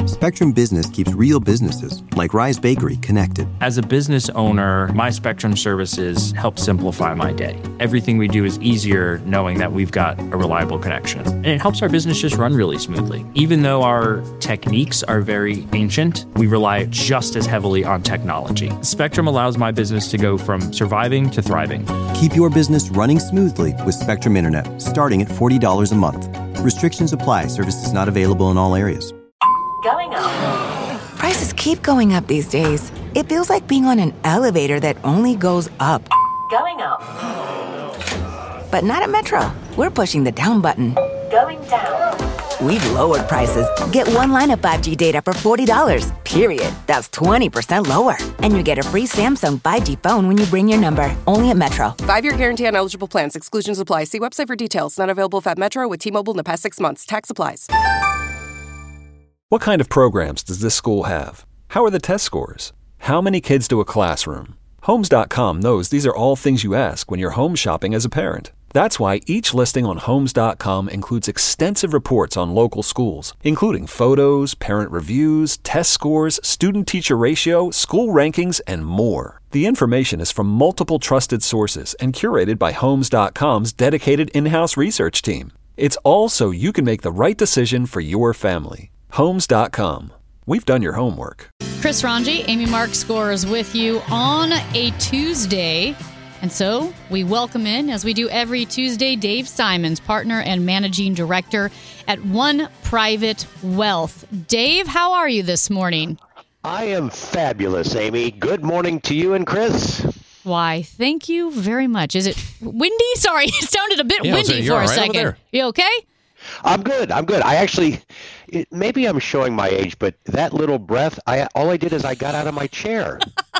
Spectrum Business keeps real businesses, like Rise Bakery, connected. As a business owner, my Spectrum services help simplify my day. Everything we do is easier knowing that we've got a reliable connection. And it helps our business just run really smoothly. Even though our techniques are very ancient, we rely just as heavily on technology. Spectrum allows my business to go from surviving to thriving. Keep your business running smoothly with Spectrum Internet, starting at $40 a month. Restrictions apply. Services not available in all areas. Going up. Prices keep going up these days. It feels like being on an elevator that only goes up. Going up. But not at Metro. We're pushing the down button. Going down. We've lowered prices. Get one line of 5G data for $40, period. That's 20% lower. And you get a free Samsung 5G phone when you bring your number. Only at Metro. 5-year guarantee on eligible plans. Exclusions apply. See website for details. Not available at Metro with T-Mobile in the past 6 months. Tax applies. What kind of programs does this school have? How are the test scores? How many kids do a classroom? Homes.com knows these are all things you ask when you're home shopping as a parent. That's why each listing on Homes.com includes extensive reports on local schools, including photos, parent reviews, test scores, student-teacher ratio, school rankings, and more. The information is from multiple trusted sources and curated by Homes.com's dedicated in-house research team. It's all so you can make the right decision for your family. Homes.com. We've done your homework. Chris Ranji, Amy Mark Scores with you on a Tuesday. And so we welcome in, as we do every Tuesday, Dave Simons, partner and managing director at One Private Wealth. Dave, how are you this morning? I am fabulous, Amy. Good morning to you and Chris. Why, thank you very much. Is it windy? Sorry, it sounded a bit windy for a second. You okay? I'm good. I actually, maybe I'm showing my age, but that little breath, all I did is I got out of my chair.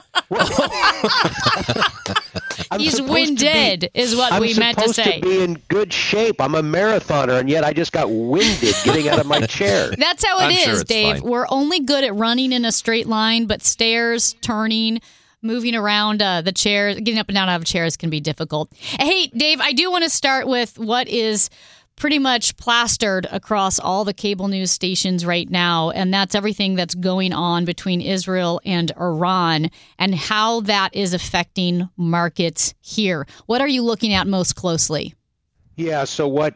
He's winded, is what we meant to say. I'm supposed to be in good shape. I'm a marathoner, and yet I just got winded getting out of my chair. That's how it is, Dave. Fine. We're only good at running in a straight line, but stairs, turning, moving around the chairs, getting up and down out of chairs can be difficult. Hey, Dave, I do want to start with what is pretty much plastered across all the cable news stations right now, and that's everything that's going on between Israel and Iran and how that is affecting markets here. What are you looking at most closely? Yeah, so what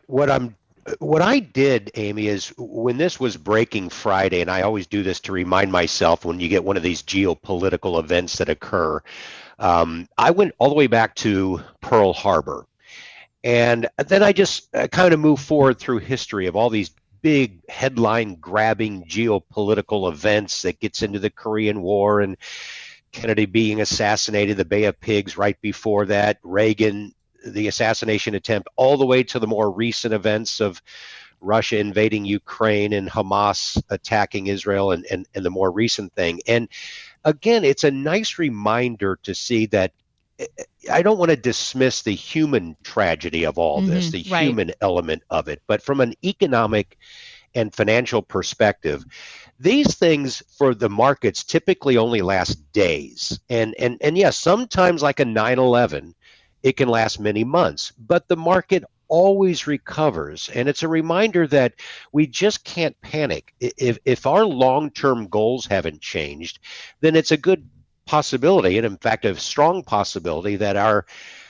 I did, Amy, is when this was breaking Friday, and I always do this to remind myself when you get one of these geopolitical events that occur, I went all the way back to Pearl Harbor. And then I just kind of moved forward through history of all these big headline-grabbing geopolitical events that gets into the Korean War and Kennedy being assassinated, the Bay of Pigs right before that, Reagan, the assassination attempt, all the way to the more recent events of Russia invading Ukraine and Hamas attacking Israel and the more recent thing. And again, it's a nice reminder to see that I don't want to dismiss the human tragedy of all this, the human element of it, but from an economic and financial perspective, these things for the markets typically only last days. And yes, sometimes like a 9/11, it can last many months, but the market always recovers. And it's a reminder that we just can't panic. If our long-term goals haven't changed, then it's a good possibility, and in fact a strong possibility, that our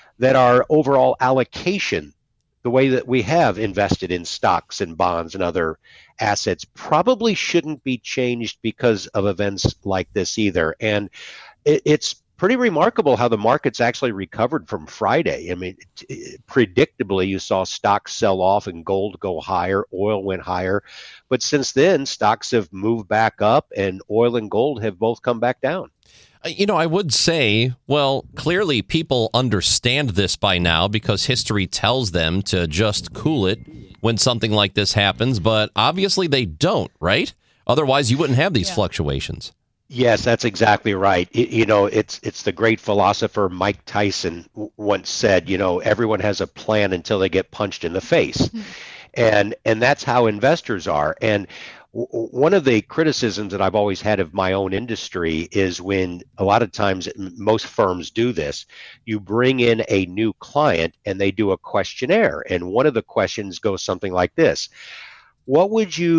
overall allocation, the way that we have invested in stocks and bonds and other assets, probably shouldn't be changed because of events like this either. And it's pretty remarkable how the markets actually recovered from Friday. I mean, predictably, you saw stocks sell off and gold go higher, oil went higher, but since then stocks have moved back up and oil and gold have both come back down. You know, I would say, well, clearly people understand this by now because history tells them to just cool it when something like this happens, but obviously they don't, right? Otherwise, you wouldn't have these fluctuations. Yes, that's exactly right. It's the great philosopher Mike Tyson once said, everyone has a plan until they get punched in the face. And that's how investors are. And one of the criticisms that I've always had of my own industry is when a lot of times most firms do this, you bring in a new client and they do a questionnaire. And one of the questions goes something like this: what would you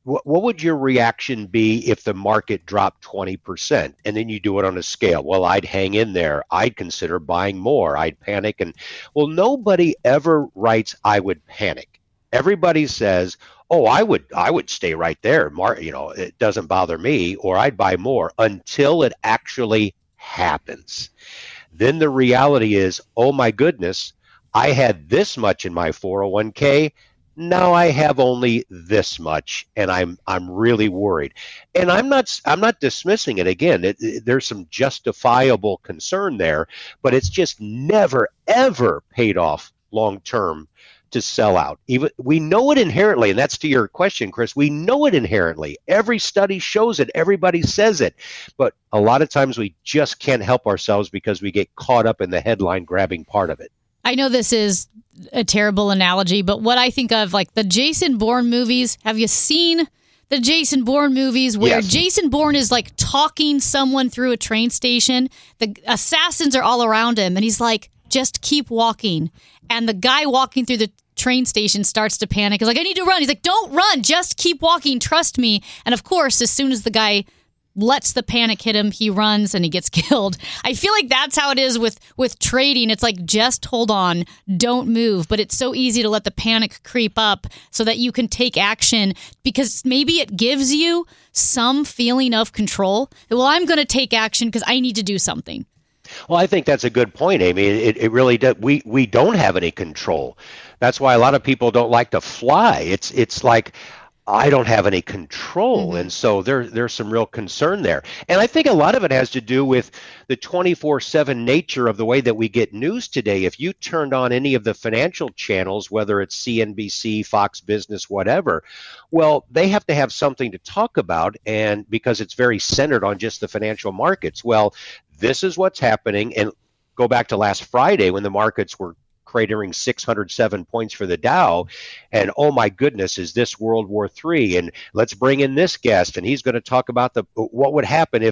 what would your reaction be if the market dropped 20%? And then you do it on a scale. Well, I'd hang in there. I'd consider buying more. I'd panic. And well, nobody ever writes, I would panic. Everybody says, oh, I would stay right there. It doesn't bother me, or I'd buy more until it actually happens. Then the reality is, oh my goodness, I had this much in my 401k. Now I have only this much, and I'm really worried. And I'm not dismissing it. Again, there's some justifiable concern there, but it's just never ever paid off long term to sell out. Even we know it inherently, and that's to your question, Chris. We know it inherently. Every study shows it. Everybody says it, but a lot of times we just can't help ourselves because we get caught up in the headline grabbing part of it. I know this is a terrible analogy, but what I think of, like the Jason Bourne movies, have you seen the Jason Bourne movies where Yes. Jason Bourne is like talking someone through a train station? The assassins are all around him, and he's like, just keep walking. And the guy walking through the train station starts to panic. He's like, I need to run. He's like, don't run. Just keep walking. Trust me. And of course, as soon as the guy lets the panic hit him, he runs and he gets killed. I feel like that's how it is with trading. It's like, just hold on, don't move. But it's so easy to let the panic creep up so that you can take action, because maybe it gives you some feeling of control. Well, I'm going to take action because I need to do something. Well, I think that's a good point, Amy. It really does. We don't have any control. That's why a lot of people don't like to fly. It's like, I don't have any control. And so there's some real concern there. And I think a lot of it has to do with the 24/7 nature of the way that we get news today. If you turned on any of the financial channels, whether it's CNBC, Fox Business, whatever, well, they have to have something to talk about, and because it's very centered on just the financial markets. Well, this is what's happening. And go back to last Friday when the markets were cratering 607 points for the Dow, and oh my goodness, is this World War III? And let's bring in this guest, and he's going to talk about what would happen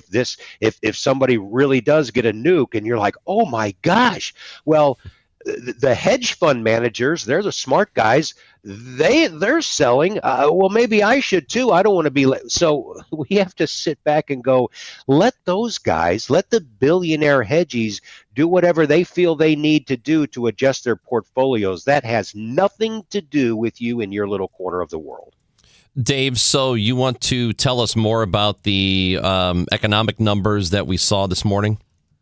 if somebody really does get a nuke. And you're like, oh my gosh. Well, the hedge fund managers, they're the smart guys. They're selling. Well, maybe I should too. I don't want to be. So we have to sit back and go, let those guys, let the billionaire hedgies do whatever they feel they need to do to adjust their portfolios. That has nothing to do with you in your little corner of the world. Dave, so you want to tell us more about the economic numbers that we saw this morning?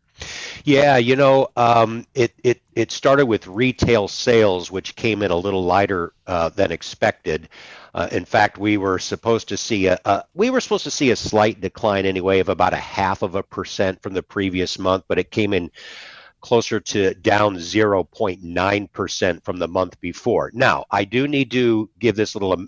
Yeah, it started with retail sales, which came in a little lighter than expected. In fact, we were supposed to see a slight decline anyway of about 0.5% from the previous month, but it came in closer to down 0.9% from the month before. Now, I do need to give this little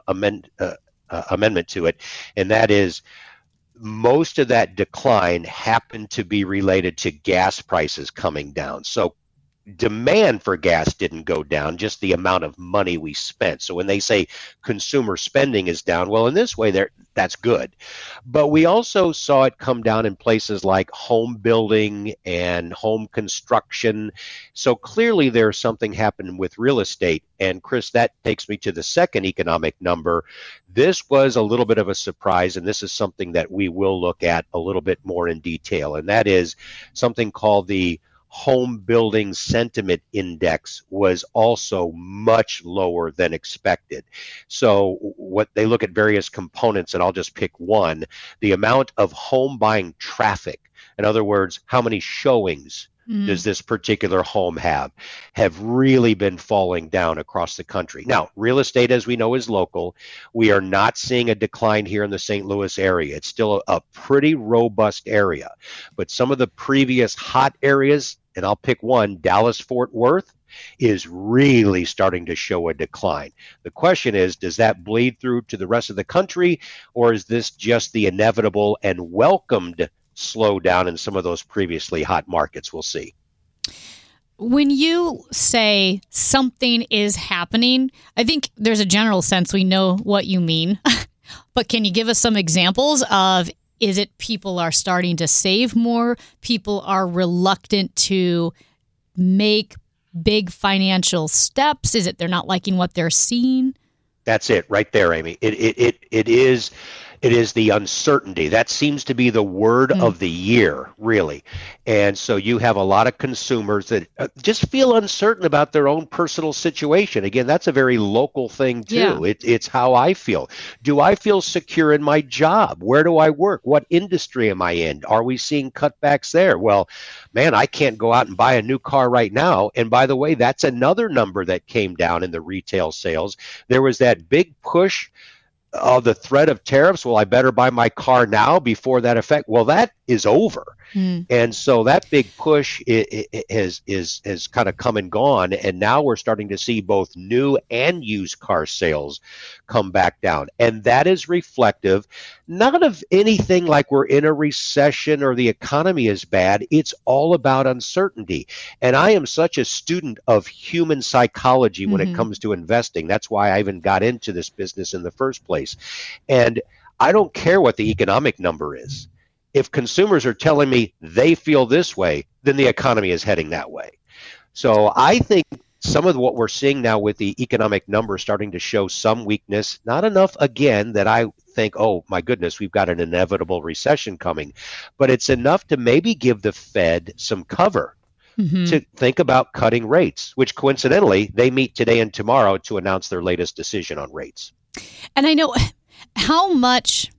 amendment to it, and that is, most of that decline happened to be related to gas prices coming down. So demand for gas didn't go down, just the amount of money we spent. So when they say consumer spending is down, well, in this way, that's good. But we also saw it come down in places like home building and home construction. So clearly there's something happening with real estate. And Chris, that takes me to the second economic number. This was a little bit of a surprise, and this is something that we will look at a little bit more in detail. And that is something called the Home Building Sentiment Index was also much lower than expected. So what they look at various components, and I'll just pick one, the amount of home buying traffic. In other words, how many showings does this particular home have really been falling down across the country. Now, real estate, as we know, is local. We are not seeing a decline here in the St. Louis area. It's still a pretty robust area. But some of the previous hot areas, and I'll pick one, Dallas-Fort Worth, is really starting to show a decline. The question is, does that bleed through to the rest of the country, or is this just the inevitable and welcomed slow down in some of those previously hot markets? We'll see. When you say something is happening, I think there's a general sense we know what you mean. But can you give us some examples of, is it people are starting to save more? People are reluctant to make big financial steps? Is it they're not liking what they're seeing? That's it right there, Amy. It is the uncertainty. That seems to be the word of the year, really. And so you have a lot of consumers that just feel uncertain about their own personal situation. Again, that's a very local thing, too. Yeah. It's how I feel. Do I feel secure in my job? Where do I work? What industry am I in? Are we seeing cutbacks there? Well, man, I can't go out and buy a new car right now. And by the way, that's another number that came down in the retail sales. There was that big push of the threat of tariffs. Well, I better buy my car now before that effect. Well, that is over. And so that big push is kind of come and gone. And now we're starting to see both new and used car sales come back down. And that is reflective not of anything like we're in a recession or the economy is bad. It's all about uncertainty. And I am such a student of human psychology when it comes to investing. That's why I even got into this business in the first place. And I don't care what the economic number is. If consumers are telling me they feel this way, then the economy is heading that way. So I think some of what we're seeing now with the economic numbers starting to show some weakness, not enough, again, that I think, oh, my goodness, we've got an inevitable recession coming. But it's enough to maybe give the Fed some cover to think about cutting rates, which coincidentally, they meet today and tomorrow to announce their latest decision on rates. And I know how much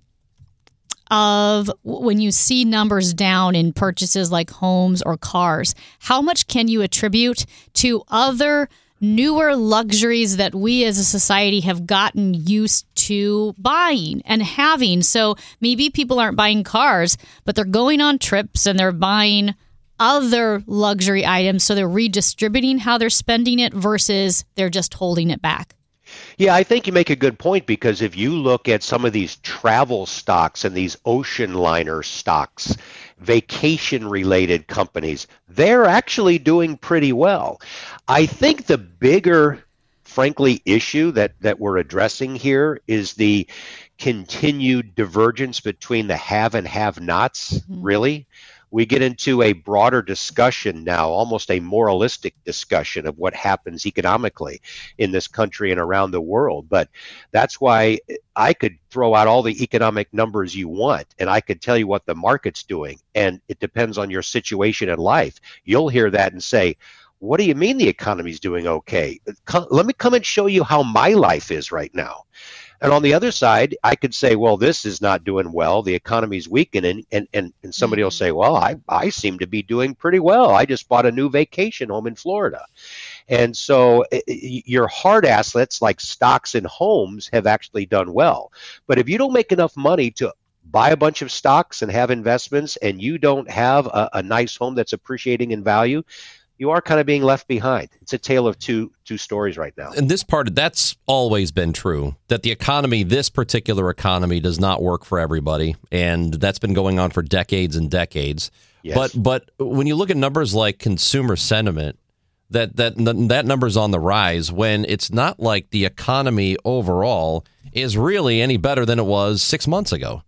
of when you see numbers down in purchases like homes or cars, how much can you attribute to other newer luxuries that we as a society have gotten used to buying and having? So maybe people aren't buying cars, but they're going on trips and they're buying other luxury items. So they're redistributing how they're spending it versus they're just holding it back. Yeah, I think you make a good point, because if you look at some of these travel stocks and these ocean liner stocks, vacation-related companies, they're actually doing pretty well. I think the bigger, frankly, issue that we're addressing here is the continued divergence between the have and have-nots, really. We get into a broader discussion now, almost a moralistic discussion of what happens economically in this country and around the world. But that's why I could throw out all the economic numbers you want, and I could tell you what the market's doing. And it depends on your situation in life. You'll hear that and say, what do you mean the economy's doing okay? Let me come and show you how my life is right now. And on the other side, I could say, well, this is not doing well. The economy's weakening. And somebody will say, well, I seem to be doing pretty well. I just bought a new vacation home in Florida. And so your hard assets like stocks and homes have actually done well. But if you don't make enough money to buy a bunch of stocks and have investments, and you don't have a nice home that's appreciating in value, you are kind of being left behind. It's a tale of two stories right now. And this part, that's always been true, that the economy, this particular economy, does not work for everybody. And that's been going on for decades and decades. Yes. But when you look at numbers like consumer sentiment, that number's on the rise, when it's not like the economy overall is really any better than it was 6 months ago.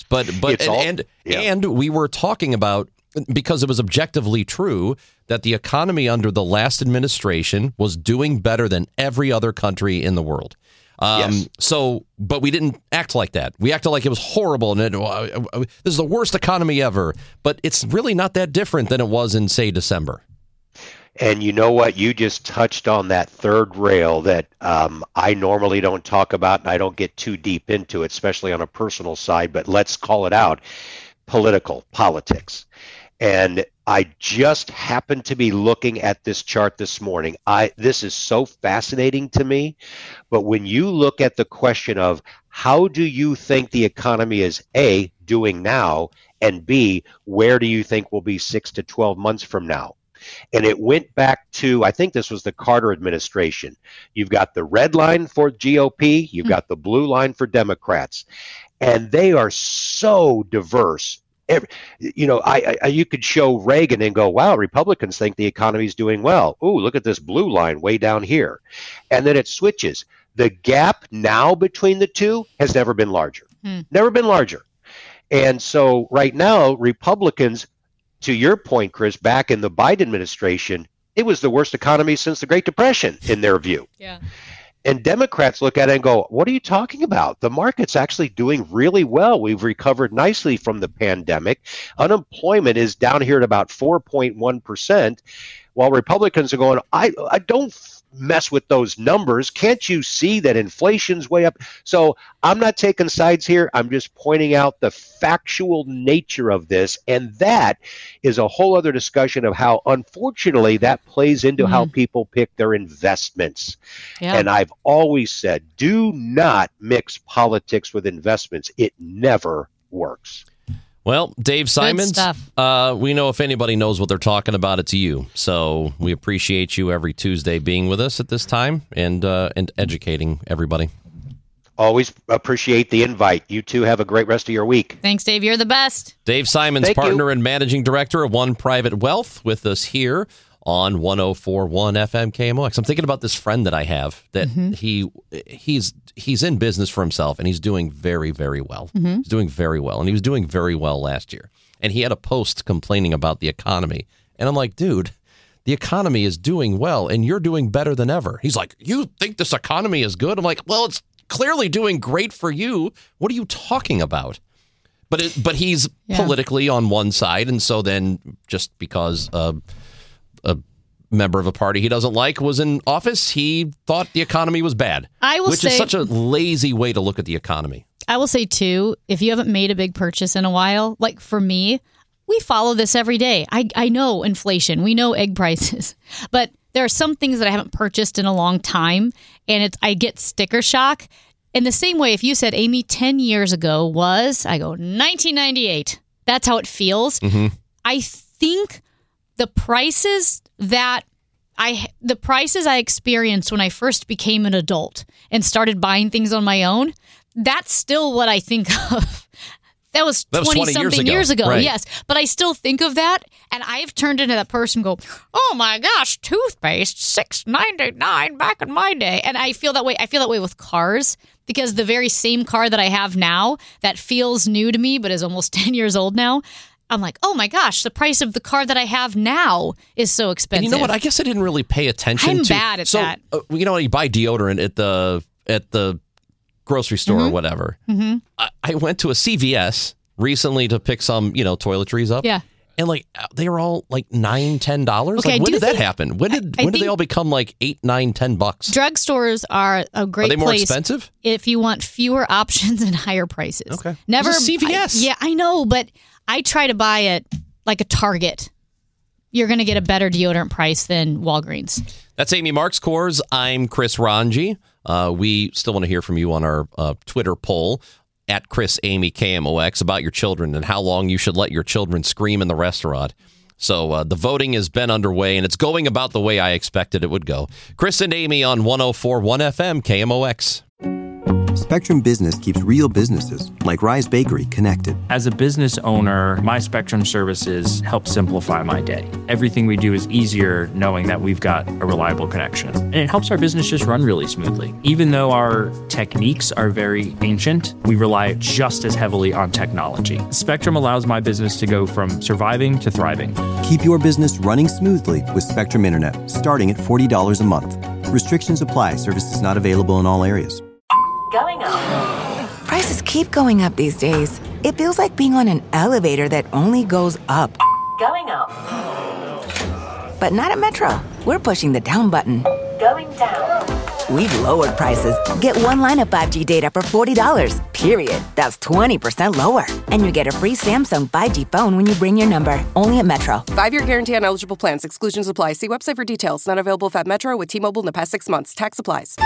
And we were talking about, because it was objectively true, that the economy under the last administration was doing better than every other country in the world. Yes. But we didn't act like that. We acted like it was horrible and this is the worst economy ever. But it's really not that different than it was in, say, December. And you know what? You just touched on that third rail that I normally don't talk about, and I don't get too deep into it, especially on a personal side, but let's call it out. Politics. And I just happened to be looking at this chart this morning. This is so fascinating to me. But when you look at the question of how do you think the economy is, A, doing now, and B, where do you think we'll be 6 to 12 months from now? And it went back to, I think this was the Carter administration. You've got the red line for GOP, you've got the blue line for Democrats, and they are so diverse. You could show Reagan and go, wow, Republicans think the economy is doing well. Ooh, look at this blue line way down here. And then it switches. The gap now between the two has never been larger. Never been larger. And so right now, Republicans, to your point, Chris, back in the Biden administration, it was the worst economy since the Great Depression, in their view. Yeah. And Democrats look at it and go, what are you talking about? The market's actually doing really well. We've recovered nicely from the pandemic. Unemployment is down here at about 4.1%, while Republicans are going, I don't mess with those numbers. Can't you see that inflation's way up? So I'm not taking sides here. I'm just pointing out the factual nature of this. And that is a whole other discussion of how, unfortunately, that plays into how people pick their investments. Yeah. And I've always said, do not mix politics with investments. It never works. Well, Dave Simons, we know if anybody knows what they're talking about, it's you. So we appreciate you every Tuesday being with us at this time and educating everybody. Always appreciate the invite. You two have a great rest of your week. Thanks, Dave. You're the best. Dave Simons, partner and managing director of One Private Wealth, with us here on 104.1 FM KMOX. I'm thinking about this friend that I have that he's in business for himself, and he's doing very, very well. He's doing very well, and he was doing very well last year. And he had a post complaining about the economy. And I'm like, dude, the economy is doing well, and you're doing better than ever. He's like, you think this economy is good? I'm like, well, it's clearly doing great for you. What are you talking about? But he's politically on one side, and so then just because a member of a party he doesn't like was in office, he thought the economy was bad. Which is such a lazy way to look at the economy. I will say, too, if you haven't made a big purchase in a while, like for me, we follow this every day. I know inflation. We know egg prices. But there are some things that I haven't purchased in a long time, and I get sticker shock. In the same way, if you said, Amy, 10 years ago I go, 1998. That's how it feels. I think the prices I experienced when I first became an adult and started buying things on my own, that's still what I think of. That was 20-something years ago. Right. Yes. But I still think of that, and I've turned into that person who go, oh my gosh, toothpaste, $6.99 back in my day. And I feel that way. I feel that way with cars, because the very same car that I have now that feels new to me but is almost 10 years old now, I'm like, oh my gosh, the price of the car that I have now is so expensive. And you know what? I guess I didn't really pay attention to. I'm bad at that. You know, you buy deodorant at the grocery store or whatever. I went to a CVS recently to pick some, toiletries up. Yeah. And they were all like $9, $10. Okay, when did that happen? When did they all become like $8, $9, $10? Drugstores are a great place. Are they more expensive? If you want fewer options and higher prices. Okay. Never CVS. I know, but I try to buy at like a Target. You're going to get a better deodorant price than Walgreens. That's Amy Marks Kors. I'm Chris Ranji. We still want to hear from you on our Twitter poll at Chris Amy KMOX about your children and how long you should let your children scream in the restaurant. So the voting has been underway, and it's going about the way I expected it would go. Chris and Amy on 104.1 FM KMOX. Spectrum Business keeps real businesses, like Rise Bakery, connected. As a business owner, my Spectrum services help simplify my day. Everything we do is easier knowing that we've got a reliable connection. And it helps our business just run really smoothly. Even though our techniques are very ancient, we rely just as heavily on technology. Spectrum allows my business to go from surviving to thriving. Keep your business running smoothly with Spectrum Internet, starting at $40 a month. Restrictions apply. Services not available in all areas. Going up. Prices keep going up these days. It feels like being on an elevator that only goes up. Going up. But not at Metro. We're pushing the down button. Going down. We've lowered prices. Get one line of 5G data for $40, period. That's 20% lower. And you get a free Samsung 5G phone when you bring your number. Only at Metro. 5-year guarantee on eligible plans. Exclusions apply. See website for details. Not available at Metro with T-Mobile in the past 6 months. Tax applies.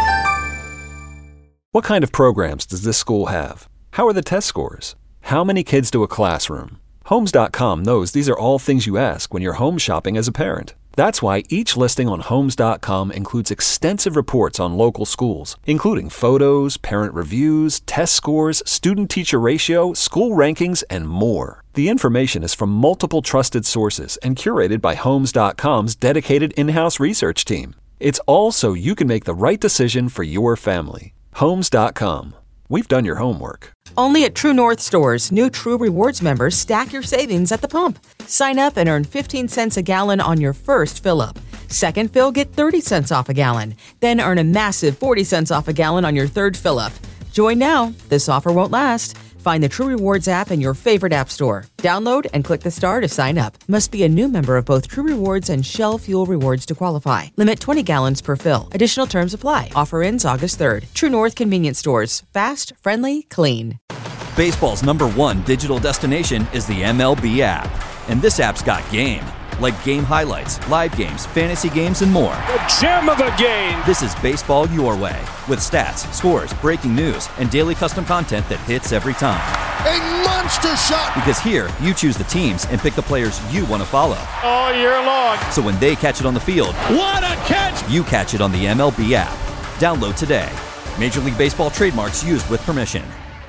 What kind of programs does this school have? How are the test scores? How many kids do a classroom? Homes.com knows these are all things you ask when you're home shopping as a parent. That's why each listing on Homes.com includes extensive reports on local schools, including photos, parent reviews, test scores, student-teacher ratio, school rankings, and more. The information is from multiple trusted sources and curated by Homes.com's dedicated in-house research team. It's all so you can make the right decision for your family. Homes.com. We've done your homework. Only at True North stores, new True Rewards members stack your savings at the pump. Sign up and earn 15 cents a gallon on your first fill-up. Second fill, get 30 cents off a gallon. Then earn a massive 40 cents off a gallon on your third fill-up. Join now. This offer won't last. Find the True Rewards app in your favorite app store. Download and click the star to sign up. Must be a new member of both True Rewards and Shell Fuel Rewards to qualify. Limit 20 gallons per fill. Additional terms apply. Offer ends August 3rd. True North Convenience Stores. Fast, friendly, clean. Baseball's #1 digital destination is the MLB app. And this app's got game. Like game highlights, live games, fantasy games, and more. The gem of the game! This is baseball your way. With stats, scores, breaking news, and daily custom content that hits every time. A monster shot! Because here, you choose the teams and pick the players you want to follow. All year long. So when they catch it on the field, what a catch! You catch it on the MLB app. Download today. Major League Baseball trademarks used with permission.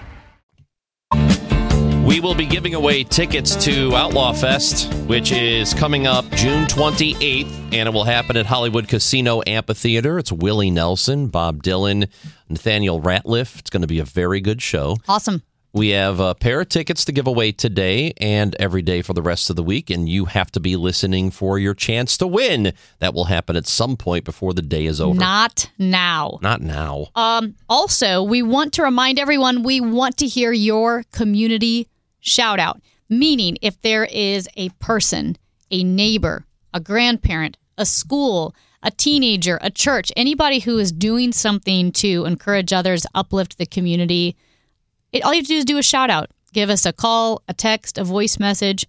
We will be giving away tickets to Outlaw Fest, which is coming up June 28th, and it will happen at Hollywood Casino Amphitheater. It's Willie Nelson, Bob Dylan, Nathaniel Ratliff. It's going to be a very good show. Awesome. We have a pair of tickets to give away today and every day for the rest of the week, and you have to be listening for your chance to win. That will happen at some point before the day is over. Not now. Not now. Also, we want to remind everyone we want to hear your community shout out, meaning if there is a person, a neighbor, a grandparent, a school, a teenager, a church, anybody who is doing something to encourage others, uplift the community, all you have to do is do a shout out. Give us a call, a text, a voice message,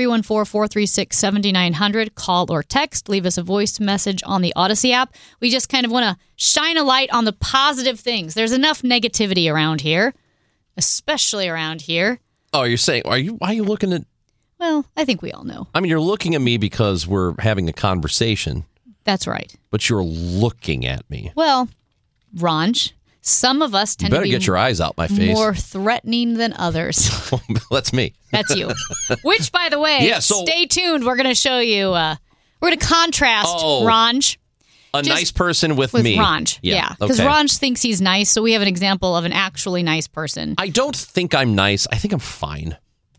314-436-7900. Call or text. Leave us a voice message on the Odyssey app. We just kind of want to shine a light on the positive things. There's enough negativity around here, especially around here. Oh, you're saying, why are you looking at... Well, I think we all know. I mean, you're looking at me because we're having a conversation. That's right. But you're looking at me. Well, Ranj, some of us tend to be... You better get your eyes out my face. ...more threatening than others. That's me. That's you. Which, by the way, stay tuned. Wewe're going to show you... we're going to contrast Ranj. Nice person with me. Ranj, yeah. Because Ranj thinks he's nice, so we have an example of an actually nice person. I don't think I'm nice. I think I'm fine.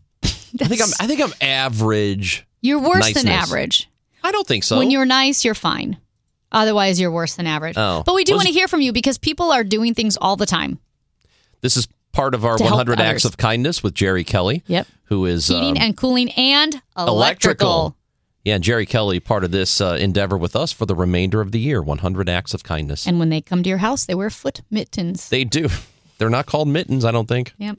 I think I'm average. You're worse than average. I don't think so. When you're nice, you're fine. Otherwise, you're worse than average. Oh. But we do want to hear from you because people are doing things all the time. This is part of our 100 Acts of Kindness with Jerry Kelly. Yep. Who is... Heating and cooling and electrical. Yeah, Jerry Kelly, part of this endeavor with us for the remainder of the year, 100 Acts of Kindness. And when they come to your house, they wear foot mittens. They do. They're not called mittens, I don't think. Yep.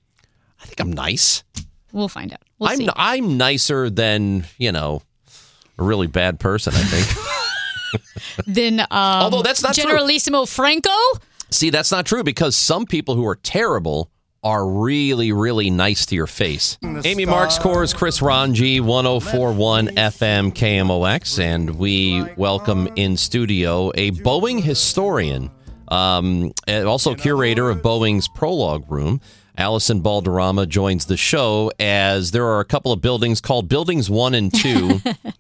I think I'm nice. We'll find out. We'll see. I'm nicer than, a really bad person, I think. Then, although that's not Generalissimo true. Franco? See, that's not true because some people who are terrible are really, really nice to your face. Amy Marks scores Chris Ranji, 104.1 FM KMOX, and we welcome in studio a Boeing historian, and also curator of Boeing's Prologue Room. Allison Balderrama joins the show as there are a couple of buildings called Buildings 1 and 2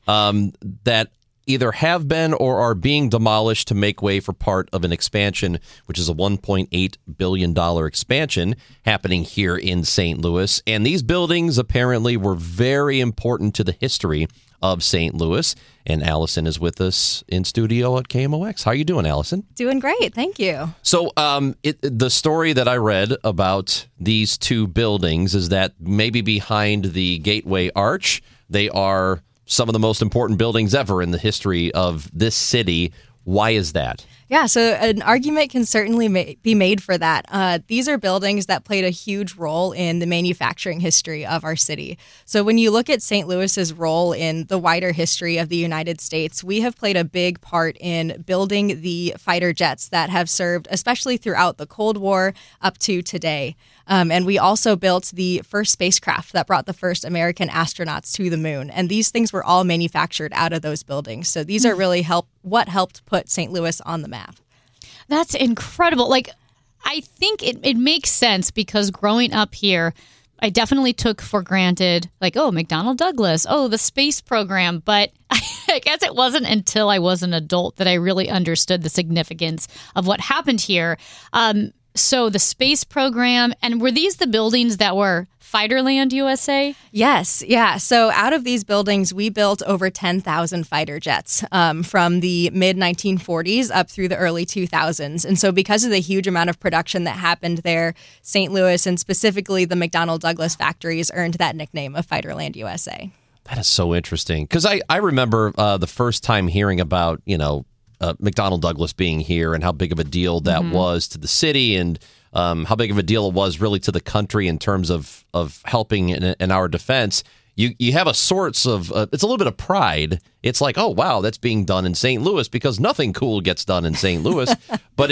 that either have been or are being demolished to make way for part of an expansion, which is a $1.8 billion expansion happening here in St. Louis. And these buildings apparently were very important to the history of St. Louis. And Allison is with us in studio at KMOX. How are you doing, Allison? Doing great. Thank you. So the story that I read about these two buildings is that maybe behind the Gateway Arch, they are some of the most important buildings ever in the history of this city. Why is that? Yeah, so an argument can certainly be made for that. These are buildings that played a huge role in the manufacturing history of our city. So when you look at St. Louis's role in the wider history of the United States, we have played a big part in building the fighter jets that have served, especially throughout the Cold War up to today. And we also built the first spacecraft that brought the first American astronauts to the moon. And these things were all manufactured out of those buildings. So these are really what helped put St. Louis on the map. That's incredible. I think it makes sense because growing up here, I definitely took for granted, McDonnell Douglas, the space program. But I guess it wasn't until I was an adult that I really understood the significance of what happened here. So the space program, and were these the buildings that were Fighterland USA? Yes, yeah. So out of these buildings, we built over 10,000 fighter jets from the mid-1940s up through the early 2000s. And so because of the huge amount of production that happened there, St. Louis and specifically the McDonnell Douglas factories earned that nickname of Fighterland USA. That is so interesting. Because I remember the first time hearing about, McDonnell Douglas being here and how big of a deal that was to the city and how big of a deal it was really to the country in terms of helping in our defense. You have a sorts of, it's a little bit of pride. It's like, oh, wow, that's being done in St. Louis because nothing cool gets done in St. Louis. But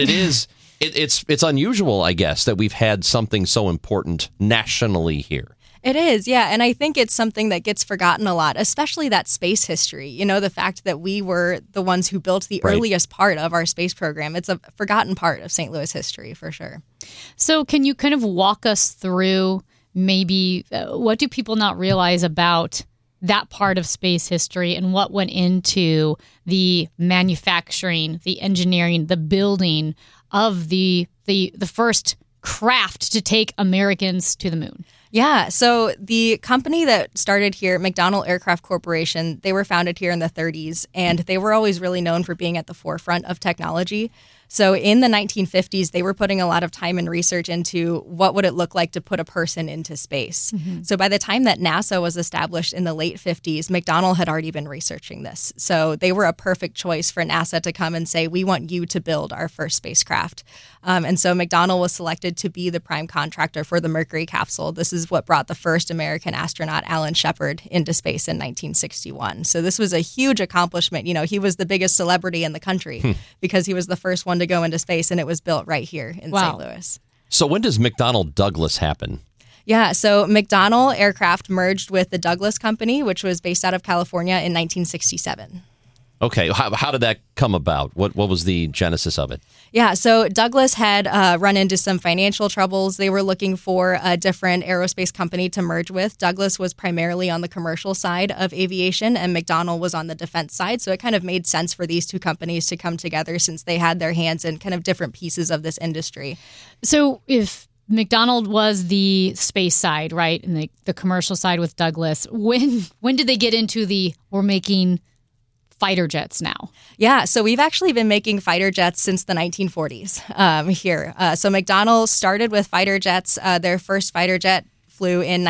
it's unusual, I guess, that we've had something so important nationally here. It is, yeah. And I think it's something that gets forgotten a lot, especially that space history. The fact that we were the ones who built the earliest part of our space program. It's a forgotten part of St. Louis history, for sure. So can you kind of walk us through maybe what do people not realize about that part of space history and what went into the manufacturing, the engineering, the building of the first craft to take Americans to the moon? Yeah, so the company that started here, McDonnell Aircraft Corporation, they were founded here in the 30s, and they were always really known for being at the forefront of technology. So in the 1950s, they were putting a lot of time and research into what would it look like to put a person into space. So by the time that NASA was established in the late 50s, McDonnell had already been researching this. So they were a perfect choice for NASA to come and say, we want you to build our first spacecraft. And so McDonnell was selected to be the prime contractor for the Mercury capsule. This is what brought the first American astronaut, Alan Shepard, into space in 1961. So this was a huge accomplishment. He was the biggest celebrity in the country because he was the first one to go into space, and it was built right here in St. Louis. So when does McDonnell Douglas happen? Yeah, so McDonnell Aircraft merged with the Douglas Company, which was based out of California in 1967. Okay, how did that come about? What was the genesis of it? Yeah, so Douglas had run into some financial troubles. They were looking for a different aerospace company to merge with. Douglas was primarily on the commercial side of aviation, and McDonnell was on the defense side. So it kind of made sense for these two companies to come together since they had their hands in kind of different pieces of this industry. So if McDonnell was the space side, right, and the commercial side with Douglas, when did they get into we're making fighter jets now? Yeah, so we've actually been making fighter jets since the 1940s here. So McDonnell started with fighter jets. Their first fighter jet flew in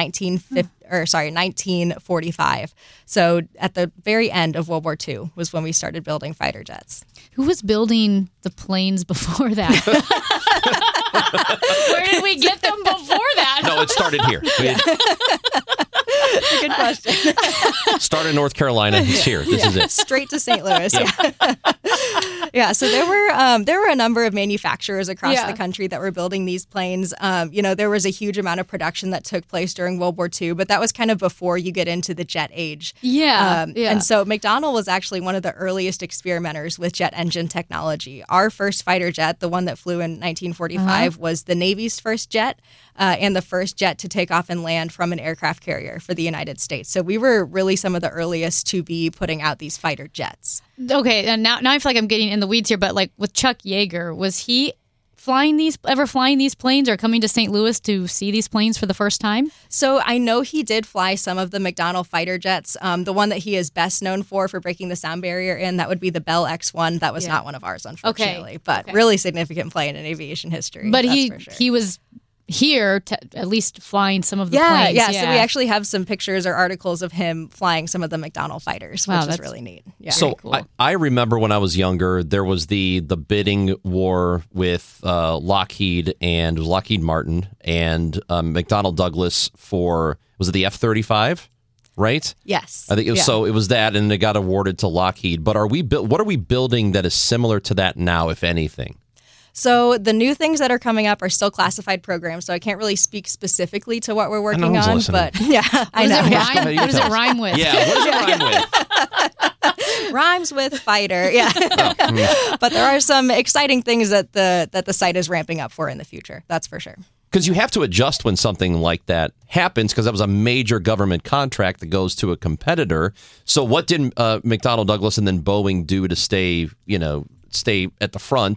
1945. So at the very end of World War II was when we started building fighter jets. Who was building the planes before that? Where did we get them before that? No, it started here. That's a good question. Started in North Carolina. It's here. This is it. Straight to St. Louis. Yeah. So there were a number of manufacturers across the country that were building these planes. There was a huge amount of production that took place during World War II, but that was kind of before you get into the jet age. And so McDonnell was actually one of the earliest experimenters with jet engine technology. Our first fighter jet, the one that flew in 1945, was the Navy's first jet. And the first jet to take off and land from an aircraft carrier for the United States. So we were really some of the earliest to be putting out these fighter jets. Okay, and now I feel like I'm getting in the weeds here, but like with Chuck Yeager, was he flying these planes or coming to St. Louis to see these planes for the first time? So I know he did fly some of the McDonnell fighter jets. The one that he is best known for breaking the sound barrier in, that would be the Bell X-1. That was not one of ours, unfortunately, but really significant plane in aviation history. But he was here to at least flying some of the planes. Yeah, so we actually have some pictures or articles of him flying some of the McDonnell fighters, which is really neat. Yeah. So cool. I remember when I was younger, there was the bidding war with Lockheed and Lockheed Martin and McDonnell Douglas for, was it the F-35? Right? Yes. I think it was, so it was that, and it got awarded to Lockheed. But what are we building that is similar to that now, if anything? So the new things that are coming up are still classified programs, so I can't really speak specifically to what we're working on. Listening. But I know. What does it rhyme with? Yeah, what does it rhyme with? Rhymes with fighter. Yeah. But there are some exciting things that the site is ramping up for in the future. That's for sure. Because you have to adjust when something like that happens, because that was a major government contract that goes to a competitor. So what did McDonnell Douglas and then Boeing do to stay at the front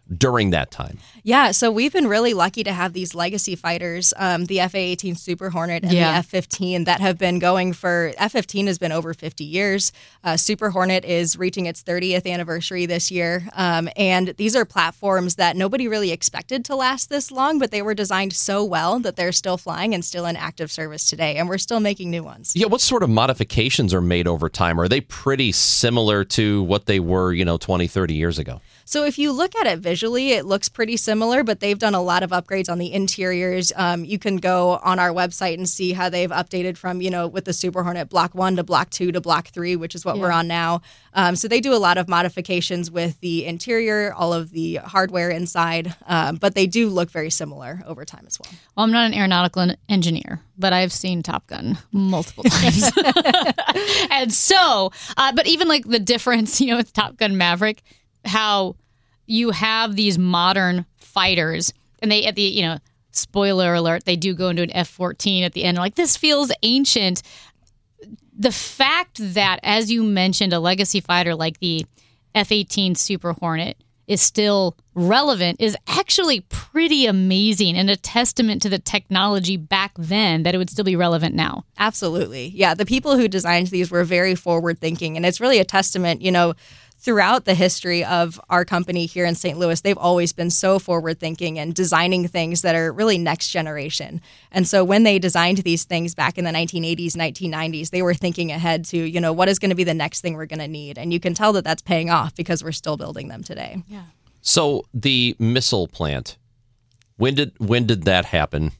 during that time? Yeah, so we've been really lucky to have these legacy fighters, the FA-18 Super Hornet and the F-15 that have been going for, F-15 has been over 50 years. Super Hornet is reaching its 30th anniversary this year. And these are platforms that nobody really expected to last this long, but they were designed so well that they're still flying and still in active service today. And we're still making new ones. Yeah, what sort of modifications are made over time? Are they pretty similar to what they were, 20, 30 years ago? So if you look at it visually, it looks pretty similar, but they've done a lot of upgrades on the interiors. You can go on our website and see how they've updated from, with the Super Hornet Block 1 to Block 2 to Block 3, which is what we're on now. So they do a lot of modifications with the interior, all of the hardware inside, but they do look very similar over time as well. Well, I'm not an aeronautical engineer, but I've seen Top Gun multiple times. And so, but even like the difference, with Top Gun Maverick, how you have these modern fighters and they, at the, spoiler alert, they do go into an F-14 at the end. Like, this feels ancient. The fact that, as you mentioned, a legacy fighter like the F-18 Super Hornet is still relevant is actually pretty amazing and a testament to the technology back then that it would still be relevant now. Absolutely. Yeah, the people who designed these were very forward thinking, and it's really a testament, throughout the history of our company here in St. Louis, they've always been so forward thinking and designing things that are really next generation. And so when they designed these things back in the 1980s, 1990s, they were thinking ahead to, what is going to be the next thing we're going to need. And you can tell that that's paying off because we're still building them today. Yeah. So the missile plant, when did that happen?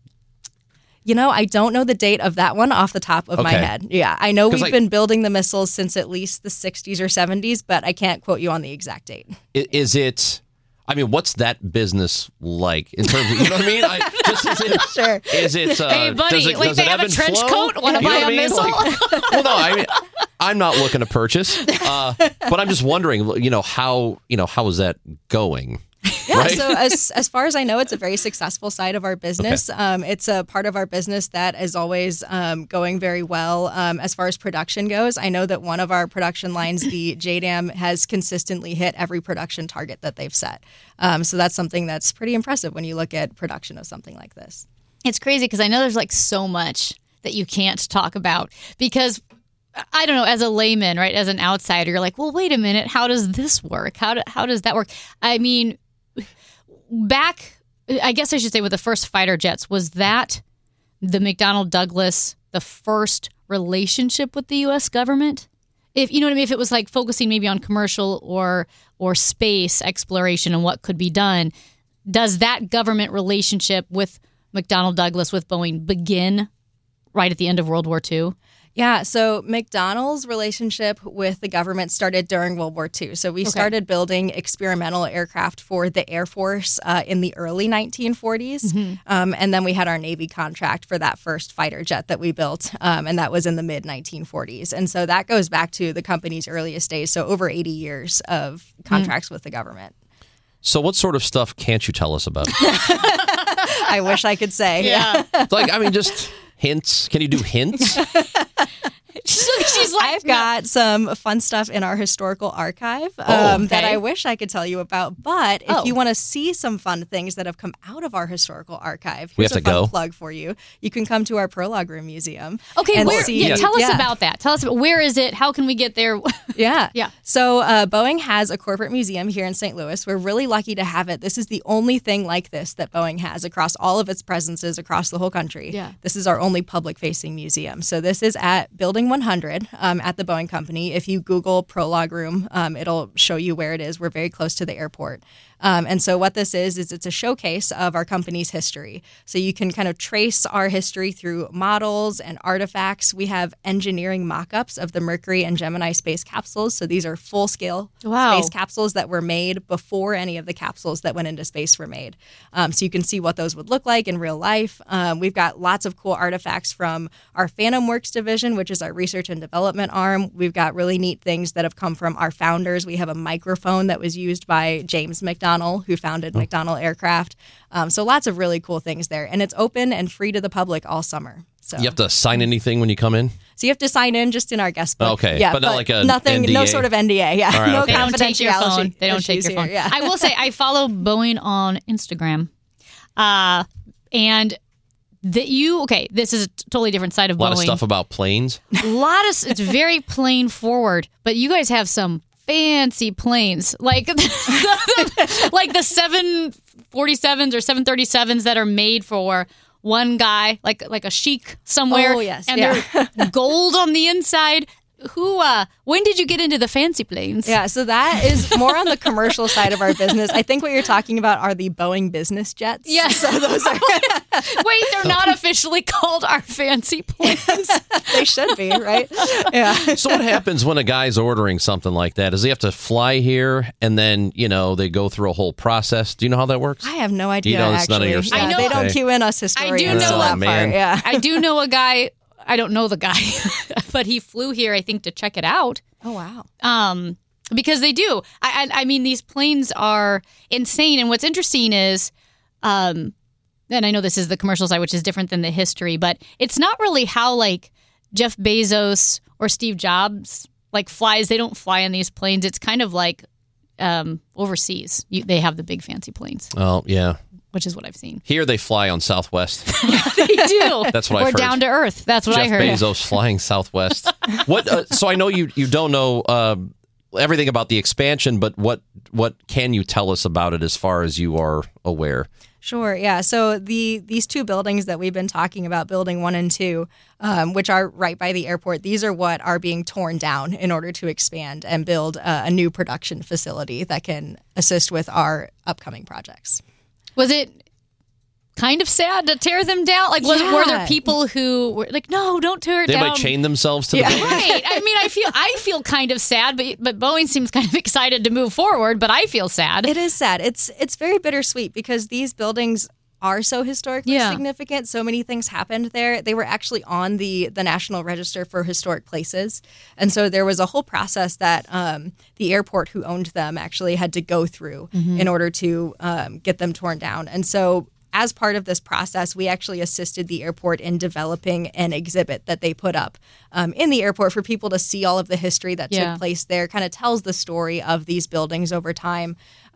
I don't know the date of that one off the top of my head. Yeah, I know we've been building the missiles since at least the 60s or 70s, but I can't quote you on the exact date. Is it... what's that business like in terms of, you know what I mean? Sure. Is it, hey, buddy, does they have a trench coat? Want to buy a missile? Well, no, I'm not looking to purchase, but I'm just wondering, how is that going? Yeah, right? So as far as I know, it's a very successful side of our business. Okay. It's a part of our business that is always going very well. As far as production goes, I know that one of our production lines, the JDAM, has consistently hit every production target that they've set. So that's something that's pretty impressive when you look at production of something like this. It's crazy because I know there's so much that you can't talk about because I don't know, as a layman, right, as an outsider, you're like, well, wait a minute, how does this work? How does that work? Back, I guess I should say, with the first fighter jets, was that the McDonnell Douglas the first relationship with the U.S. government? If you know what I mean, if it was focusing maybe on commercial or space exploration and what could be done, does that government relationship with McDonnell Douglas, with Boeing, begin right at the end of World War II? Yeah, so McDonnell's relationship with the government started during World War II. So we started building experimental aircraft for the Air Force in the early 1940s. Mm-hmm. And then we had our Navy contract for that first fighter jet that we built, and that was in the mid-1940s. And so that goes back to the company's earliest days, so over 80 years of contracts with the government. So what sort of stuff can't you tell us about? I wish I could say. Yeah. Just hints. Can you do hints? She's like, I've got some fun stuff in our historical archive that I wish I could tell you about. But if you want to see some fun things that have come out of our historical archive, here's a fun plug for you. You can come to our Prologue Room Museum. Okay, tell us about that. Tell us where is it? How can we get there? Yeah. So Boeing has a corporate museum here in St. Louis. We're really lucky to have it. This is the only thing like this that Boeing has across all of its presences across the whole country. Yeah. This is our only public-facing museum. So this is at Building 100 at the Boeing Company. If you Google Prologue Room, it'll show you where it is. We're very close to the airport. And so what this is it's a showcase of our company's history. So you can kind of trace our history through models and artifacts. We have engineering mock-ups of the Mercury and Gemini space capsules. So these are full-scale space capsules that were made before any of the capsules that went into space were made. So you can see what those would look like in real life. We've got lots of cool artifacts from our Phantom Works division, which is our research and development arm. We've got really neat things that have come from our founders. We have a microphone that was used by James McDonnell McDonnell, who founded McDonnell Aircraft. So lots of really cool things there. And it's open and free to the public all summer. So You have to sign anything when you come in? So you have to sign in just in our guest book. Okay, yeah, but not like a nothing, NDA? no sort of NDA. Yeah, All right, no okay. They don't take your confidentiality phone. They don't take issues your phone. here, yeah. I will say I follow Boeing on Instagram, and this is a totally different side of Boeing. A lot of stuff about planes. It's very plane forward, but you guys have some fancy planes, like like the 747s or 737s that are made for one guy, like a sheik somewhere. Oh, yes. And they're gold on the inside. When did you get into the fancy planes? Yeah, so that is more on the commercial side of our business. I think what you're talking about are the Boeing business jets. Yes. So those are Wait, they're not officially called our fancy planes. They should be, right? Yeah. So what happens when a guy's ordering something like that? Does he have to fly here and then, they go through a whole process? Do you know how that works? I have no idea, It's none of your stuff? Yeah, I know- they don't Okay. cue in us historians. I do know- to that man. part. Yeah. I do know a guy. I don't know the guy, but he flew here, I think, to check it out. Oh, wow. Because they do. I mean, these planes are insane. And what's interesting is, and I know this is the commercial side, which is different than the history, but it's not really how like Jeff Bezos or Steve Jobs flies. They don't fly in these planes. It's kind of like overseas. They have the big fancy planes. Oh, yeah. Which is what I've seen. Here they fly on Southwest. They do. That's what I've heard. Or down to earth. That's what I Jeff heard. Bezos flying Southwest. What? So I know you don't know everything about the expansion, but what can you tell us about it as far as you are aware? Sure, yeah. So these two buildings that we've been talking about, Building 1 and 2, which are right by the airport, these are what are being torn down in order to expand and build a new production facility that can assist with our upcoming projects. Was it kind of sad to tear them down? Were there people who were like, no, don't tear it They down? might chain themselves to the building. Right. I mean, I feel kind of sad, but Boeing seems kind of excited to move forward, but I feel sad. It is sad. It's very bittersweet because these buildings are so historically significant. So many things happened there. They were actually on the National Register for Historic Places. And so there was a whole process that the airport who owned them actually had to go through in order to get them torn down. And so as part of this process, we actually assisted the airport in developing an exhibit that they put up in the airport for people to see all of the history that took place there, kind of tells the story of these buildings over time.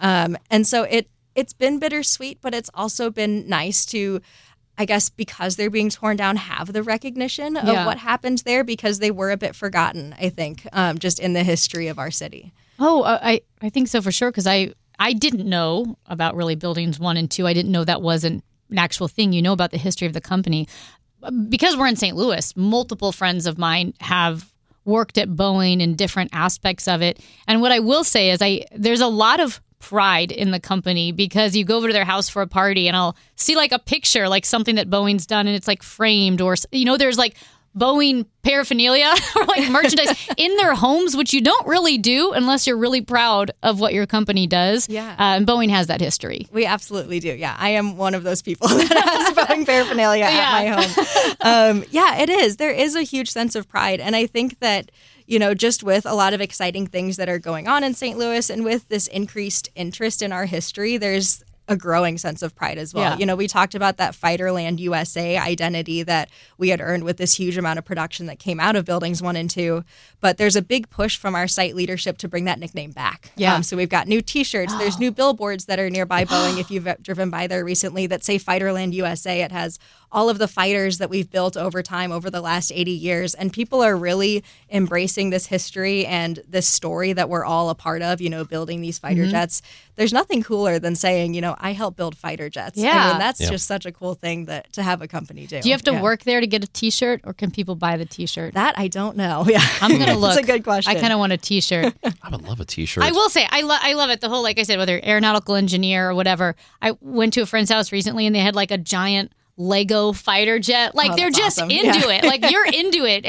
And so it's been bittersweet, but it's also been nice to, I guess, because they're being torn down, have the recognition of what happened there because they were a bit forgotten, I think, just in the history of our city. Oh, I think so for sure because I didn't know about really buildings 1 and 2. I didn't know that was an actual thing. You know about the history of the company. Because we're in St. Louis, multiple friends of mine have worked at Boeing in different aspects of it. And what I will say is there's a lot of pride in the company because you go over to their house for a party and I'll see a picture, something that Boeing's done and it's framed or, there's Boeing paraphernalia or merchandise in their homes, which you don't really do unless you're really proud of what your company does. Yeah. And Boeing has that history. We absolutely do. Yeah. I am one of those people that has Boeing paraphernalia at my home. It is. There is a huge sense of pride. And I think that, just with a lot of exciting things that are going on in St. Louis and with this increased interest in our history, there's a growing sense of pride as well. Yeah. We talked about that Fighterland USA identity that we had earned with this huge amount of production that came out of Buildings 1 and 2. But there's a big push from our site leadership to bring that nickname back. Yeah. So we've got new T-shirts. There's new billboards that are nearby Boeing if you've driven by there recently that say Fighterland USA. It has all of the fighters that we've built over time over the last 80 years. And people are really embracing this history and this story that we're all a part of, building these fighter jets. There's nothing cooler than saying, I helped build fighter jets. Yeah. I mean, that's just such a cool thing to have a company do. Do you have to work there to get a T-shirt or can people buy the T-shirt? That I don't know. Yeah. I'm going to look. That's a good question. I kind of want a T-shirt. I would love a T-shirt. I will say, I love it. The whole, like I said, whether aeronautical engineer or whatever. I went to a friend's house recently and they had a giant Lego fighter jet. They're just awesome. into it. You're into it.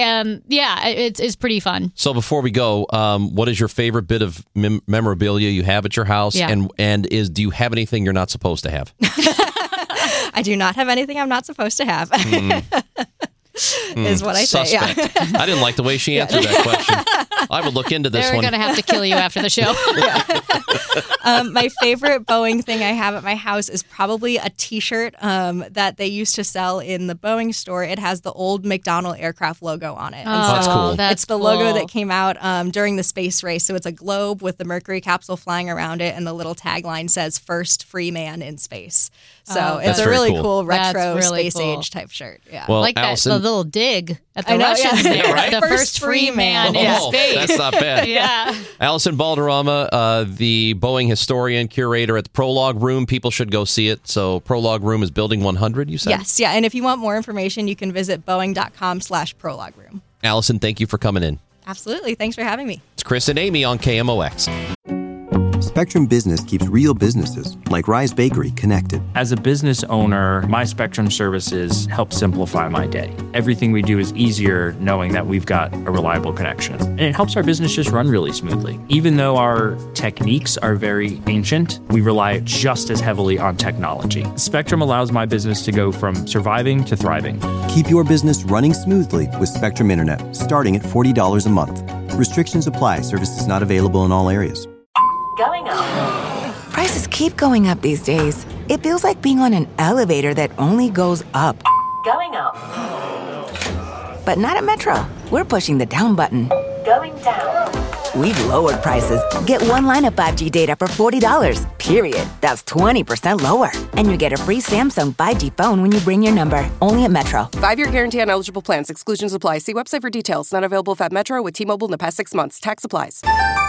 It's pretty fun. So before we go, what is your favorite bit of memorabilia you have at your house? Yeah. And do you have anything you're not supposed to have? I do not have anything I'm not supposed to have. Is what I say. Suspect. Yeah. I didn't like the way she answered that question. I would look into this They're one. going to have to kill you after the show. My favorite Boeing thing I have at my house is probably a T-shirt that they used to sell in the Boeing store. It has the old McDonnell aircraft logo on it. Oh, that's cool. It's the logo that came out during the space race. So it's a globe with the Mercury capsule flying around it, and the little tagline says "First free man in space." So it's a really cool retro really space cool. age type shirt. Yeah, Well, like Allison, that the little dig at the I know, Russians yeah. there. right? The first free man in space. That's not bad. Yeah. Allison Balderrama, the Boeing historian, curator at the Prologue Room. People should go see it. So Prologue Room is Building 100, you said? Yes, yeah. And if you want more information, you can visit boeing.com/prologue room. Allison, thank you for coming in. Absolutely. Thanks for having me. It's Chris and Amy on KMOX. Spectrum Business keeps real businesses, like Rise Bakery, connected. As a business owner, my Spectrum services help simplify my day. Everything we do is easier knowing that we've got a reliable connection. And it helps our business just run really smoothly. Even though our techniques are very ancient, we rely just as heavily on technology. Spectrum allows my business to go from surviving to thriving. Keep your business running smoothly with Spectrum Internet, starting at $40 a month. Restrictions apply. Services not available in all areas. Going up. Prices keep going up these days. It feels like being on an elevator that only goes up. Going up. But not at Metro. We're pushing the down button. Going down. We've lowered prices. Get one line of 5G data for $40, period. That's 20% lower. And you get a free Samsung 5G phone when you bring your number. Only at Metro. 5-year guarantee on eligible plans. Exclusions apply. See website for details. Not available if at Metro with T-Mobile in the past 6 months. Tax applies.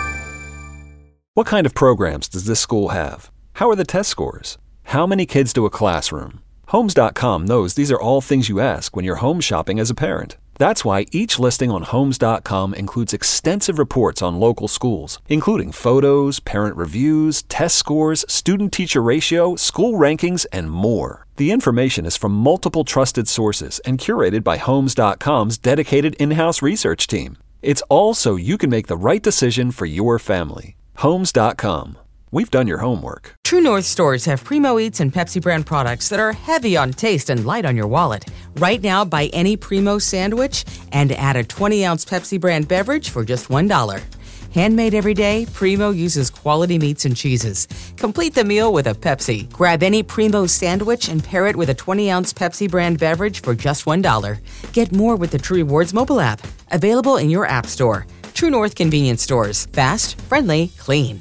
What kind of programs does this school have? How are the test scores? How many kids do a classroom? Homes.com knows these are all things you ask when you're home shopping as a parent. That's why each listing on Homes.com includes extensive reports on local schools, including photos, parent reviews, test scores, student-teacher ratio, school rankings, and more. The information is from multiple trusted sources and curated by Homes.com's dedicated in-house research team. It's all so you can make the right decision for your family. Homes.com. We've done your homework. True North stores have Primo Eats and Pepsi brand products that are heavy on taste and light on your wallet. Right now, buy any Primo sandwich and add a 20-ounce Pepsi brand beverage for just $1. Handmade every day, Primo uses quality meats and cheeses. Complete the meal with a Pepsi. Grab any Primo sandwich and pair it with a 20-ounce Pepsi brand beverage for just $1. Get more with the True Rewards mobile app. Available in your app store. True North convenience stores. Fast, friendly, clean.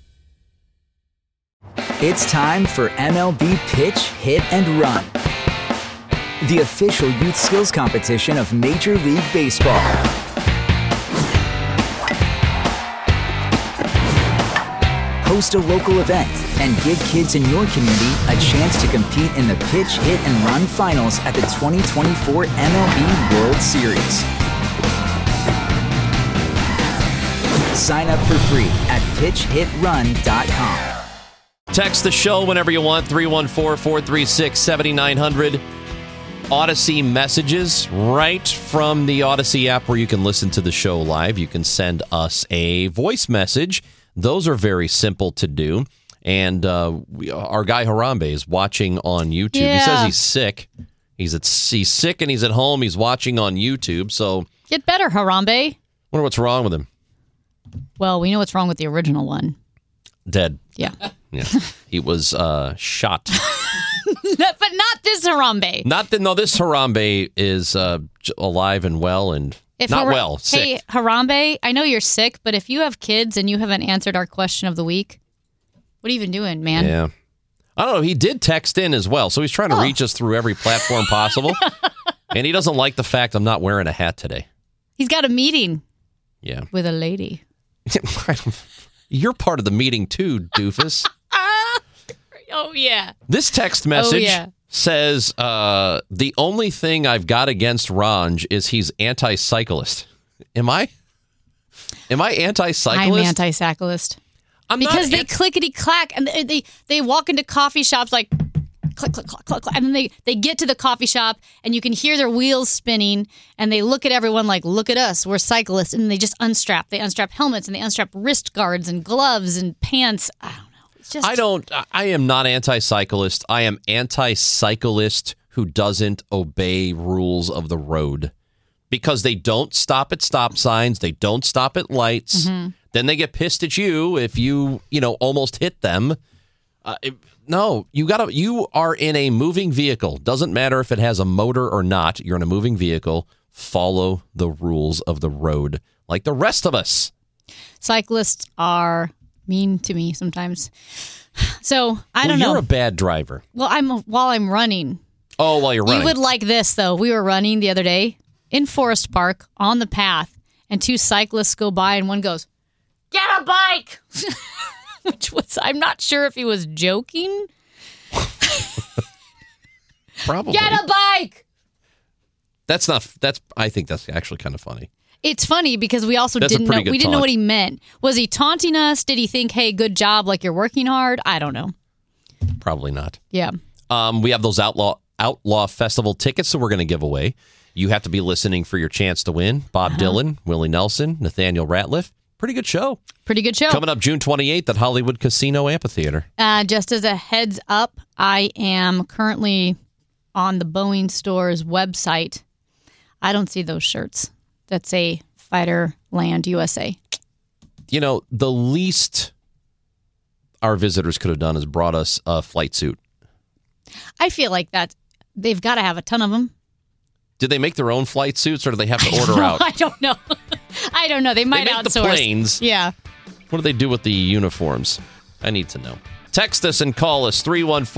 It's time for MLB Pitch, Hit, and Run, the official youth skills competition of Major League Baseball. Host a local event and give kids in your community a chance to compete in the Pitch, Hit, and Run finals at the 2024 MLB World Series. Sign up for free at pitchhitrun.com. Text the show whenever you want, 314-436-7900. Odyssey messages right from the Odyssey app where you can listen to the show live. You can send us a voice message. Those are very simple to do. And our guy Harambe is watching on YouTube. Yeah. He says he's sick. He's sick and he's at home. He's watching on YouTube. So Get better, Harambe. wonder what's wrong with him. Well, we know what's wrong with the original one. Dead. Yeah. Yeah. He was shot. But not this Harambe. This Harambe is alive and well and sick. Hey, Harambe, I know you're sick, but if you have kids and you haven't answered our question of the week, what are you even doing, man? Yeah. I don't know. He did text in as well, so he's trying to reach us through every platform possible. And he doesn't like the fact I'm not wearing a hat today. He's got a meeting. Yeah. With a lady. You're part of the meeting too, doofus. Oh, yeah. This text message says, the only thing I've got against Ranj is he's anti-cyclist. Am I anti-cyclist? I'm anti-cyclist. Because they clickety-clack, and they walk into coffee shops like click, click, click, click, click, and then they get to the coffee shop, and you can hear their wheels spinning, and they look at everyone like, look at us, we're cyclists, and they just unstrap. They unstrap helmets, and they unstrap wrist guards and gloves and pants. I don't know. It's just... I am not anti-cyclist. I am anti-cyclist who doesn't obey rules of the road. because they don't stop at stop signs. They don't stop at lights. Mm-hmm. Then they get pissed at you if you almost hit them. No, you are in a moving vehicle. Doesn't matter if it has a motor or not. You're in a moving vehicle. Follow the rules of the road like the rest of us. Cyclists are mean to me sometimes. So I don't know. You're a bad driver. Well, while I'm running. Oh, while you're running. You would like this, though. We were running the other day in Forest Park on the path, and two cyclists go by, and one goes, "Get a bike!" Which was, I'm not sure if he was joking. Probably. Get a bike! I think that's actually kind of funny. It's funny because we also didn't know what he meant. Was he taunting us? Did he think, hey, good job, like you're working hard? I don't know. Probably not. Yeah. We have those Outlaw Festival tickets that we're going to give away. You have to be listening for your chance to win. Bob Dylan, Willie Nelson, Nathaniel Rateliff. Pretty good show. Pretty good show. Coming up June 28th at Hollywood Casino Amphitheater. Just as a heads up, I am currently on the Boeing Store's website. I don't see those shirts that say Fighterland USA. The least our visitors could have done is brought us a flight suit. I feel like that they've got to have a ton of them. Did they make their own flight suits, or do they have to order out? I don't know. They might outsource. The planes. Yeah. What do they do with the uniforms? I need to know. Text us and call us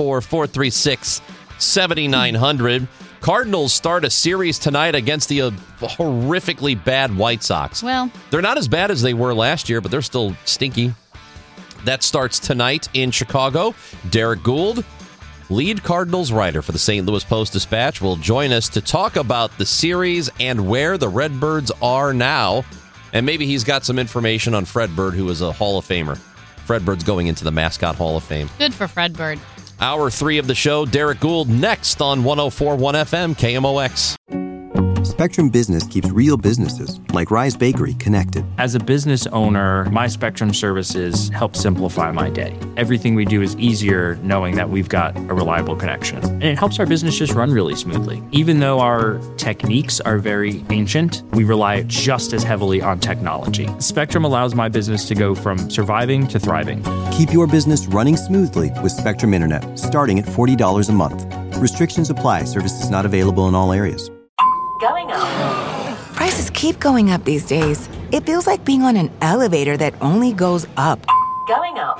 314-436-7900. Cardinals start a series tonight against the horrifically bad White Sox. Well, they're not as bad as they were last year, but they're still stinky. That starts tonight in Chicago. Derek Gould, lead Cardinals writer for the St. Louis Post-Dispatch, will join us to talk about the series and where the Redbirds are now. And maybe he's got some information on Fred Bird, who is a Hall of Famer. Fred Bird's going into the Mascot Hall of Fame. Good for Fred Bird. Hour 3 of the show, Derek Gould, next on 104.1 FM KMOX. Spectrum Business keeps real businesses, like Rise Bakery, connected. As a business owner, my Spectrum services help simplify my day. Everything we do is easier knowing that we've got a reliable connection. And it helps our business just run really smoothly. Even though our techniques are very ancient, we rely just as heavily on technology. Spectrum allows my business to go from surviving to thriving. Keep your business running smoothly with Spectrum Internet, starting at $40 a month. Restrictions apply. Services not available in all areas. Going up. Prices keep going up these days. It feels like being on an elevator that only goes up. Going up.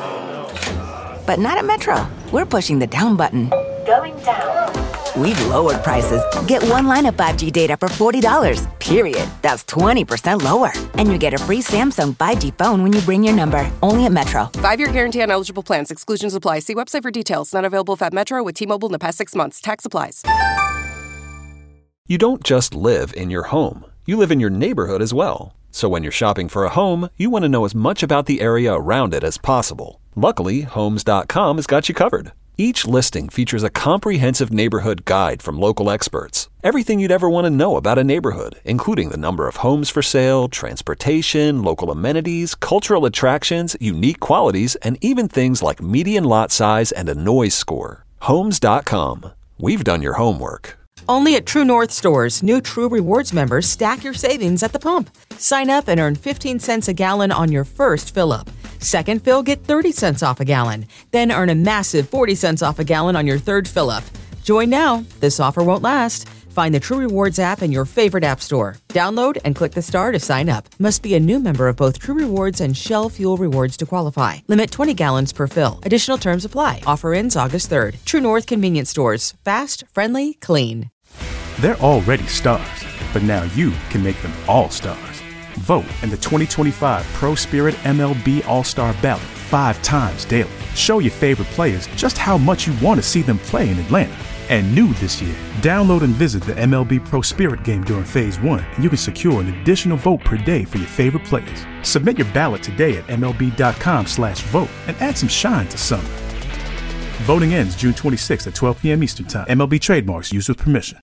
But not at Metro. We're pushing the down button. Going down. We've lowered prices. Get one line of 5G data for $40, period. That's 20% lower. And you get a free Samsung 5G phone when you bring your number. Only at Metro. 5-year guarantee on eligible plans. Exclusions apply. See website for details. Not available if at Metro with T-Mobile in the past 6 months. Tax applies. You don't just live in your home. You live in your neighborhood as well. So when you're shopping for a home, you want to know as much about the area around it as possible. Luckily, Homes.com has got you covered. Each listing features a comprehensive neighborhood guide from local experts. Everything you'd ever want to know about a neighborhood, including the number of homes for sale, transportation, local amenities, cultural attractions, unique qualities, and even things like median lot size and a noise score. Homes.com. We've done your homework. Only at True North stores, new True Rewards members stack your savings at the pump. Sign up and earn 15 cents a gallon on your first fill-up. Second fill, get 30 cents off a gallon. Then earn a massive 40 cents off a gallon on your third fill-up. Join now. This offer won't last. Find the True Rewards app in your favorite app store. Download and click the star to sign up. Must be a new member of both True Rewards and Shell Fuel Rewards to qualify. Limit 20 gallons per fill. Additional terms apply. Offer ends August 3rd. True North Convenience Stores. Fast, friendly, clean. They're already stars, but now you can make them all stars. Vote in the 2025 Pro Spirit MLB All-Star Ballot 5 times daily. Show your favorite players just how much you want to see them play in Atlanta. And new this year, download and visit the MLB Pro Spirit game during Phase 1, and you can secure an additional vote per day for your favorite players. Submit your ballot today at MLB.com/vote and add some shine to summer. Voting ends June 26th at 12 p.m. Eastern Time. MLB trademarks used with permission.